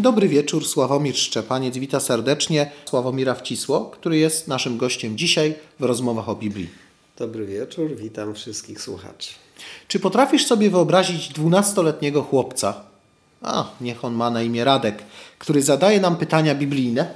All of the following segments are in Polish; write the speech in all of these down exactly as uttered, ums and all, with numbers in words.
Dobry wieczór, Sławomir Szczepaniec. Wita serdecznie Sławomira Wcisło, który jest naszym gościem dzisiaj w rozmowach o Biblii. Dobry wieczór, witam wszystkich słuchaczy. Czy potrafisz sobie wyobrazić dwunastoletniego chłopca, a niech on ma na imię Radek, który zadaje nam pytania biblijne?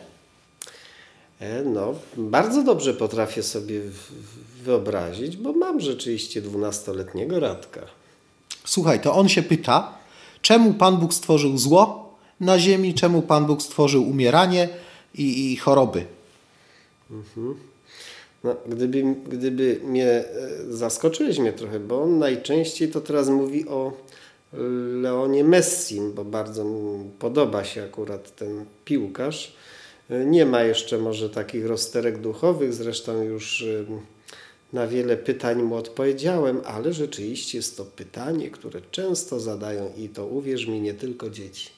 E, no, bardzo dobrze potrafię sobie wyobrazić, bo mam rzeczywiście dwunastoletniego Radka. Słuchaj, to on się pyta, czemu Pan Bóg stworzył zło na ziemi, czemu Pan Bóg stworzył umieranie i, i choroby? Mhm. No, gdyby, gdyby mnie zaskoczyłeś mnie trochę, bo on najczęściej to teraz mówi o Leonie Messim, bo bardzo mi podoba się akurat ten piłkarz. Nie ma jeszcze może takich rozterek duchowych, zresztą już na wiele pytań mu odpowiedziałem, ale rzeczywiście jest to pytanie, które często zadają i to, uwierz mi, nie tylko dzieci.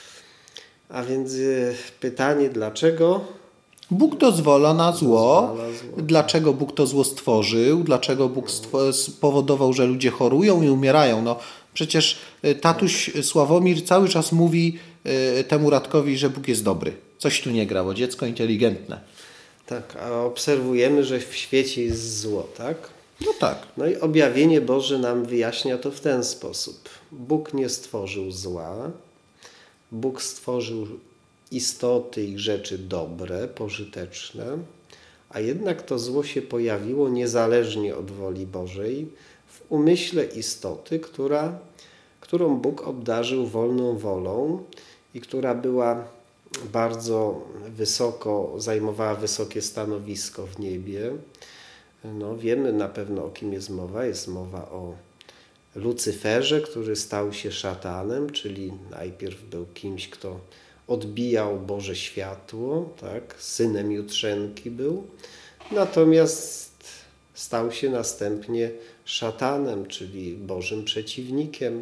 A więc pytanie, dlaczego Bóg dozwala na zło. Dozwala zło. Dlaczego Bóg to zło stworzył? Dlaczego Bóg spowodował, że ludzie chorują i umierają? No, przecież tatuś Sławomir cały czas mówi temu Radkowi, że Bóg jest dobry. Coś tu nie gra, bo dziecko inteligentne. Tak, a obserwujemy, że w świecie jest zło, tak? No tak. No i objawienie Boże nam wyjaśnia to w ten sposób. Bóg nie stworzył zła. Bóg stworzył istoty i rzeczy dobre, pożyteczne, a jednak to zło się pojawiło niezależnie od woli Bożej w umyśle istoty, która, którą Bóg obdarzył wolną wolą i która była bardzo wysoko, zajmowała wysokie stanowisko w niebie. No, wiemy na pewno, o kim jest mowa. Jest mowa o Lucyferze, który stał się szatanem, czyli najpierw był kimś, kto odbijał Boże światło, tak? Synem Jutrzenki był, natomiast stał się następnie szatanem, czyli Bożym przeciwnikiem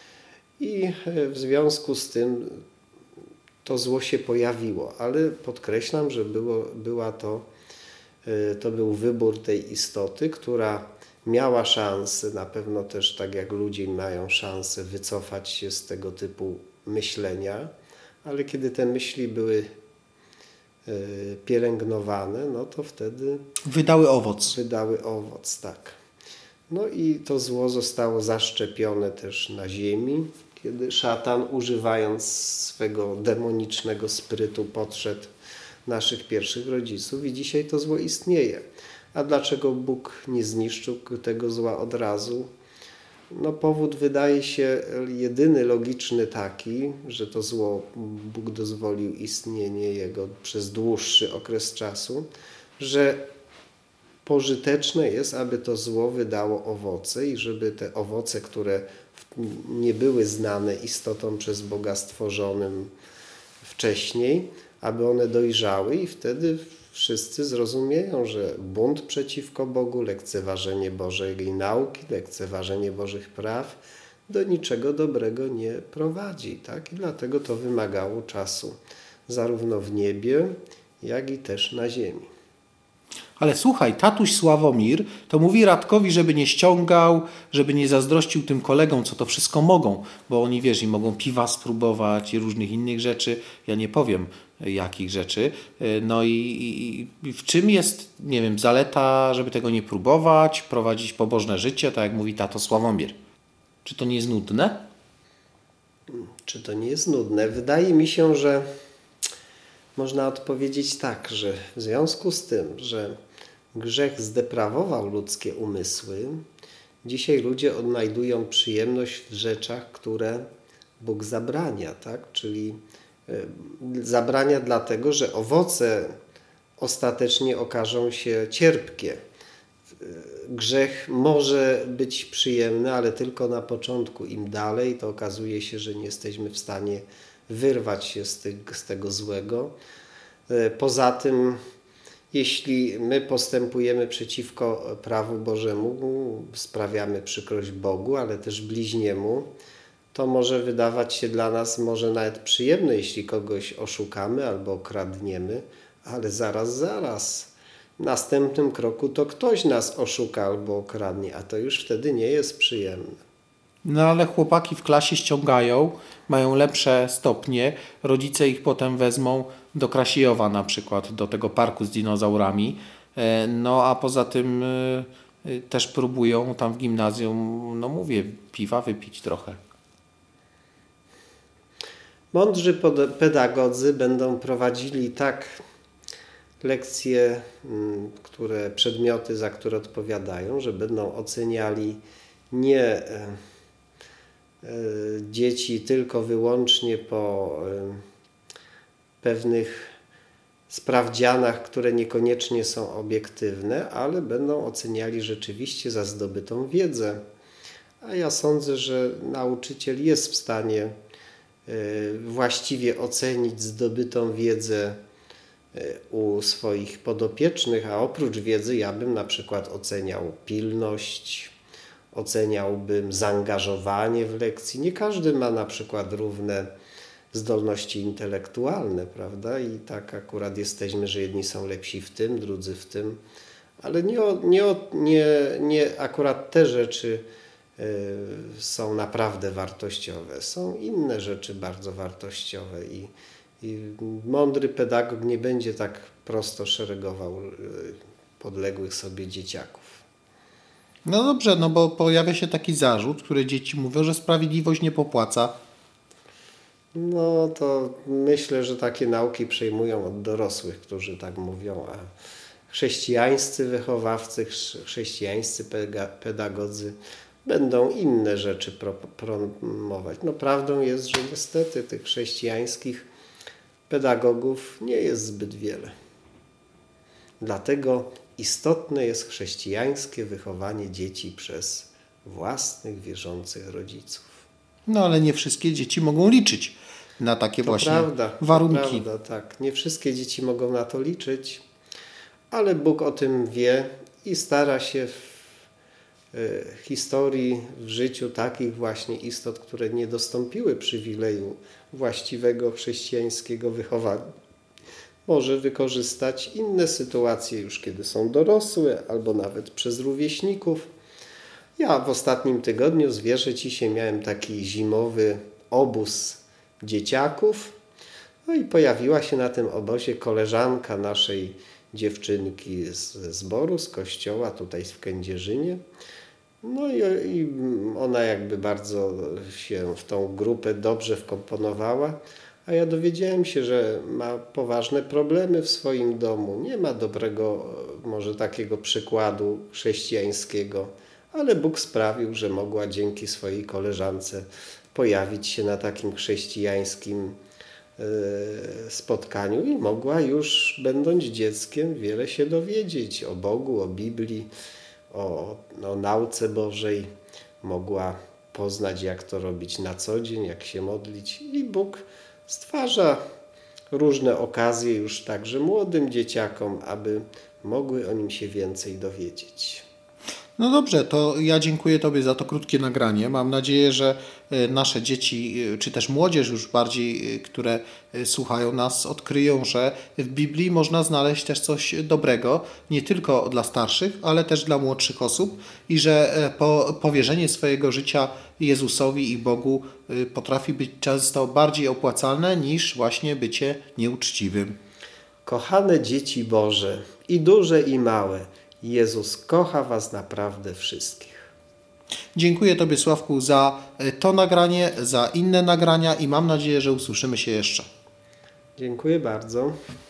i w związku z tym to zło się pojawiło, ale podkreślam, że było, była to, to był wybór tej istoty, która miała szansę, na pewno też tak jak ludzie mają szansę wycofać się z tego typu myślenia, ale kiedy te myśli były pielęgnowane, no to wtedy wydały owoc. Wydały owoc, tak. No i to zło zostało zaszczepione też na ziemi, kiedy szatan, używając swego demonicznego sprytu, podszedł naszych pierwszych rodziców i dzisiaj to zło istnieje. A dlaczego Bóg nie zniszczył tego zła od razu? No powód wydaje się jedyny logiczny taki, że to zło Bóg dozwolił istnienie jego przez dłuższy okres czasu, że pożyteczne jest, aby to zło wydało owoce i żeby te owoce, które nie były znane istotom przez Boga stworzonym wcześniej, aby one dojrzały i wtedy wszyscy zrozumieją, że bunt przeciwko Bogu, lekceważenie Bożej nauki, lekceważenie Bożych praw do niczego dobrego nie prowadzi. Tak? I dlatego to wymagało czasu zarówno w niebie, jak i też na ziemi. Ale słuchaj, tatuś Sławomir to mówi Radkowi, żeby nie ściągał, żeby nie zazdrościł tym kolegom, co to wszystko mogą, bo oni, wiesz, i mogą piwa spróbować i różnych innych rzeczy. Ja nie powiem, jakich rzeczy. No i, i, i w czym jest, nie wiem, zaleta, żeby tego nie próbować, prowadzić pobożne życie, tak jak mówi tato Sławomir. Czy to nie jest nudne? Czy to nie jest nudne? Wydaje mi się, że można odpowiedzieć tak, że w związku z tym, że grzech zdeprawował ludzkie umysły, dzisiaj ludzie odnajdują przyjemność w rzeczach, które Bóg zabrania, tak? Czyli zabrania dlatego, że owoce ostatecznie okażą się cierpkie. Grzech może być przyjemny, ale tylko na początku. Im dalej, to okazuje się, że nie jesteśmy w stanie wyrwać się z, tych, z tego złego. Poza tym, jeśli my postępujemy przeciwko prawu Bożemu, sprawiamy przykrość Bogu, ale też bliźniemu, to może wydawać się dla nas może nawet przyjemne, jeśli kogoś oszukamy albo okradniemy, ale zaraz, zaraz. W następnym kroku to ktoś nas oszuka albo okradnie, a to już wtedy nie jest przyjemne. No ale chłopaki w klasie ściągają, mają lepsze stopnie, rodzice ich potem wezmą do Krasiejowa na przykład, do tego parku z dinozaurami, e, no a poza tym e, e, też próbują tam w gimnazjum, no mówię, piwa wypić trochę. Mądrzy pod- pedagodzy będą prowadzili tak lekcje, mm, które przedmioty, za które odpowiadają, że będą oceniali nie e, e, dzieci tylko wyłącznie po e, pewnych sprawdzianach, które niekoniecznie są obiektywne, ale będą oceniali rzeczywiście za zdobytą wiedzę. A ja sądzę, że nauczyciel jest w stanie e, właściwie ocenić zdobytą wiedzę u swoich podopiecznych, a oprócz wiedzy ja bym na przykład oceniał pilność, oceniałbym zaangażowanie w lekcji. Nie każdy ma na przykład równe zdolności intelektualne, prawda? I tak akurat jesteśmy, że jedni są lepsi w tym, drudzy w tym, ale nie, nie, nie, nie akurat te rzeczy y, są naprawdę wartościowe. Są inne rzeczy bardzo wartościowe i I mądry pedagog nie będzie tak prosto szeregował podległych sobie dzieciaków. No dobrze, no bo pojawia się taki zarzut, który dzieci mówią, że sprawiedliwość nie popłaca. No to myślę, że takie nauki przejmują od dorosłych, którzy tak mówią, a chrześcijańscy wychowawcy, chrześcijańscy pedagodzy będą inne rzeczy promować. No prawdą jest, że niestety tych chrześcijańskich pedagogów nie jest zbyt wiele. Dlatego istotne jest chrześcijańskie wychowanie dzieci przez własnych, wierzących rodziców. No ale nie wszystkie dzieci mogą liczyć na takie to właśnie prawda, warunki. To prawda, tak. Nie wszystkie dzieci mogą na to liczyć, ale Bóg o tym wie i stara się w historii, w życiu takich właśnie istot, które nie dostąpiły przywileju właściwego chrześcijańskiego wychowania, może wykorzystać inne sytuacje już kiedy są dorosłe, albo nawet przez rówieśników. Ja w ostatnim tygodniu, zwierzę Ci się, miałem taki zimowy obóz dzieciaków, no i pojawiła się na tym obozie koleżanka naszej dziewczynki z zboru, z kościoła tutaj w Kędzierzynie. No i, i ona jakby bardzo się w tą grupę dobrze wkomponowała, a ja dowiedziałem się, że ma poważne problemy w swoim domu. Nie ma dobrego, może takiego przykładu chrześcijańskiego, ale Bóg sprawił, że mogła dzięki swojej koleżance pojawić się na takim chrześcijańskim spotkaniu i mogła już, będąc dzieckiem, wiele się dowiedzieć o Bogu, o Biblii, o, o nauce Bożej. Mogła poznać, jak to robić na co dzień, jak się modlić. I Bóg stwarza różne okazje już także młodym dzieciakom, aby mogły o Nim się więcej dowiedzieć. No dobrze, to ja dziękuję Tobie za to krótkie nagranie. Mam nadzieję, że nasze dzieci, czy też młodzież już bardziej, które słuchają nas, odkryją, że w Biblii można znaleźć też coś dobrego, nie tylko dla starszych, ale też dla młodszych osób i że po, powierzenie swojego życia Jezusowi i Bogu potrafi być często bardziej opłacalne niż właśnie bycie nieuczciwym. Kochane dzieci Boże, i duże, i małe, Jezus kocha Was naprawdę wszystkich. Dziękuję Tobie, Sławku, za to nagranie, za inne nagrania i mam nadzieję, że usłyszymy się jeszcze. Dziękuję bardzo.